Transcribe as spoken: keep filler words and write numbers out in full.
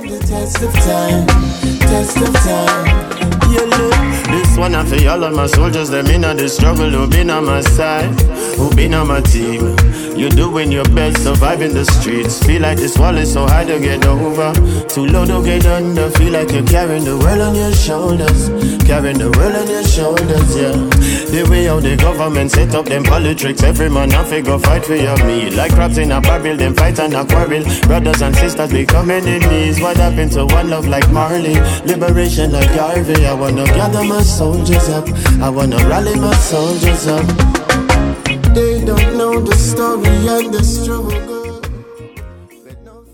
stand the test of time, test of time. Yeah, look, this one I feel all of my soldiers, them in on the struggle, who been on my side, who been on my team. You're doing your best, surviving the streets. Feel like this wall is so hard to get over, too low to get under. Feel like you're carrying the world on your shoulders, carrying the world on your shoulders, yeah. The way how the government set up them politics, every man have to go fight for your meat. Like crabs in a barrel, them fight and a quarrel. Brothers and sisters become enemies. What happened to one love like Marley? Liberation like Garvey. I wanna gather my soldiers up, I wanna rally my soldiers up. They don't know the story and the struggle.